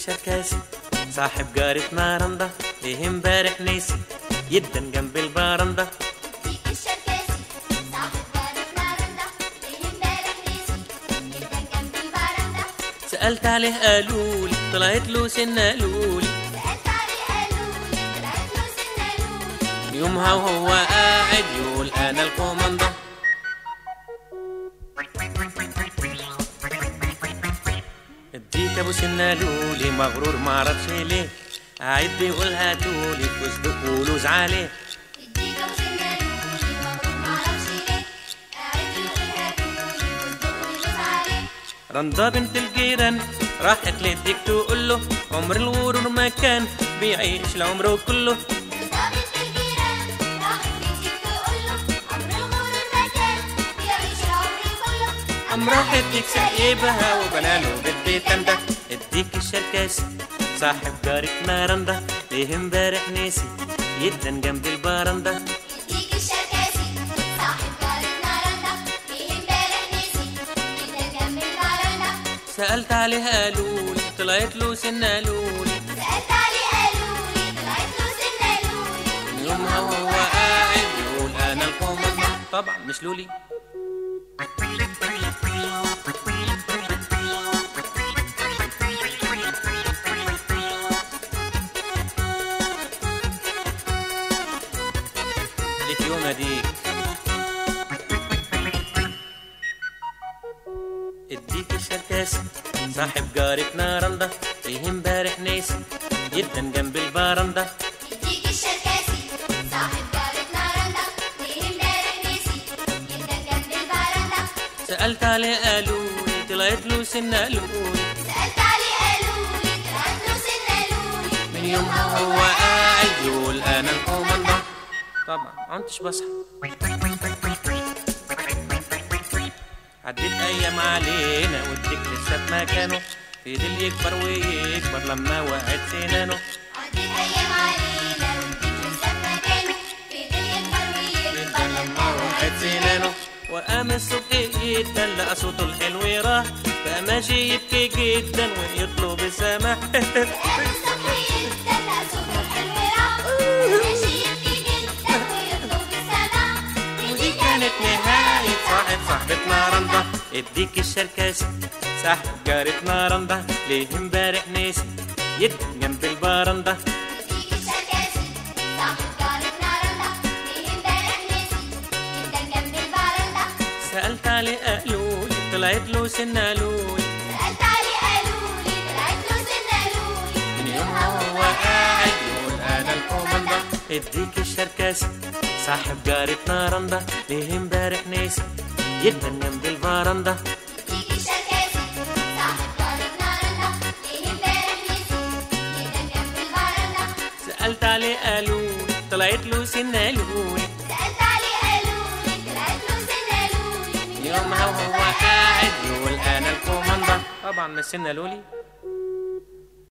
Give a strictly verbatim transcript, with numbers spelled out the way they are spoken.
الشركاسي صاحب جارة نارندا ليه امبارح ناسي جدا جنب البرندة. ديك الشركاسي صاحب جارة نارندا ليه امبارح ناسي جدا جنب البرندة. سألت عليه قالولي طلعت له سنة لولي، سألت عليه قالولي طلعت له سنة لولي. يومها وهو قاعد يقول أنا الكوماندا. اديك ابو سنة لولي مغرور معرفش ليه قاعد بيقول هاتولي فستق ولوز عليه. اديك ابو سنة لولي مغرور معرفش ليه قاعد بيقول هاتولي فستق ولوز عليه. رندا بنت الجيران راحت للديك تقول له عمر الغرور ما كان بيعيش العمر كله. رندا بنت الجيران راحت للديك تقول له عمر الغرور ما كان بيعيش العمر كله. قام راح الديك سايبها وبناله بالبيت انده. الديك الشركاسي صاحب جارة نارندا ليه امبارح ناسي جدا جنب البرندة. ديك الشركاسي صاحب جارة نارندا ليه امبارح ناسي جدا جنب البرندة. سألت عليه قالولي طلعت له سنة لولي، سألت عليه قالولي طلعت له سنة لولي. يومها وهو قاعد يقول أنا الكوماندا. طبعا مش لولي. ليك يوم اديك اديك الشركاسي صاحب جارة نارندا ليه امبارح ناسي جدا جنب البرندة. ديك الشركاسي صاحب جارة نارندا ليه امبارح ناسي جدا جنب البرندة. سألت عليه قالولي طلعت له سنة لولي، سألت عليه قالولي طلعت له سنة لولي. من يومها وهو قاعد يقول أنا الكوماندا. طبعا معنتش بصحى. عديت أيام علينا والديك لسه في مكانه فضل يكبر ويكبر لما وقعت سنانه. عدت أيام علينا والديك لسه في مكانه فضل يكبر ويكبر لما وقعت سنانه. وقام الصبح جدا لقى صوته الحلو راح بقى ماشي يبكي جدا ويطلب السماح. وقام الصبح جدا لقى صوته الحلو راح ماشي يبكي جدا ويطلب السماح. ودي كانت نهاية صاحب صاحبة نارندا. اديك الشركاسي صاحب جارة نارندا ليه امبارح ناسي جدا جنب البرندة. ديك الشركاسي صاحب جارة نارندا ليه امبارح ناسي جدا جنب البرندة. سألت عليه قالولي طلعت له سنة لولي، سألت عليه قالولي طلعت له سنة لولي. من يومها وهو قاعد يقول أنا الكوماندا. اديك الشركاسي صاحب جارة نارندا ليه امبارح ناسي جدا جنب البرندة. ديك الشركاسي صاحب جارة نارندا ليه امبارح ناسي جدا جنب البرندة. سألت عليه قالولي طلعت له سنة لولي، سألت عليه قالولي طلعت له سنة لولي. يومها وهو قاعد يقول أنا الكوماندا. طبعا مش سنة لولي.